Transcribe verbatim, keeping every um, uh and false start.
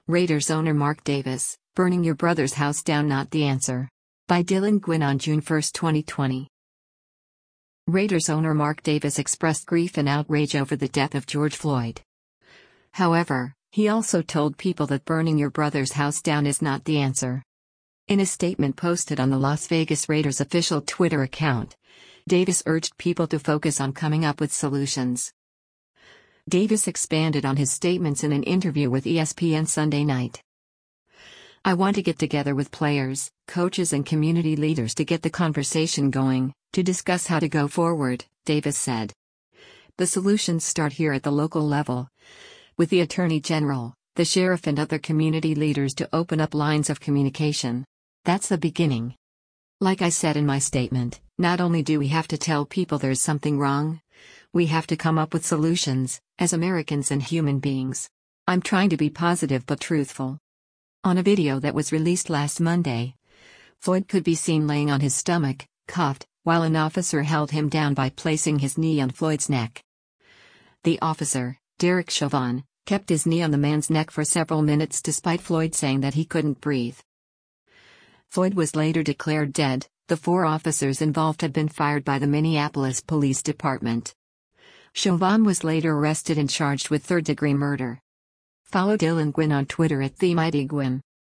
Raiders owner Mark Davis, burning your brother's house down not the answer. By Dylan Gwynn on June first, twenty twenty. Raiders owner Mark Davis expressed grief and outrage over the death of George Floyd. However, he also told people that burning your brother's house down is not the answer. In a statement posted on the Las Vegas Raiders official Twitter account, Davis urged people to focus on coming up with solutions. Davis expanded on his statements in an interview with E S P N Sunday night. "I want to get together with players, coaches and community leaders to get the conversation going, to discuss how to go forward," Davis said. "The solutions start here at the local level, with the Attorney General, the sheriff and other community leaders to open up lines of communication. That's the beginning. Like I said in my statement, not only do we have to tell people there's something wrong, we have to come up with solutions, as Americans and human beings. I'm trying to be positive but truthful." On a video that was released last Monday, Floyd could be seen laying on his stomach, cuffed, while an officer held him down by placing his knee on Floyd's neck. The officer, Derek Chauvin, kept his knee on the man's neck for several minutes despite Floyd saying that he couldn't breathe. Floyd was later declared dead. The four officers involved had been fired by the Minneapolis Police Department. Chauvin was later arrested and charged with third-degree murder. Follow Dylan Gwynn on Twitter at TheMightyGwynn.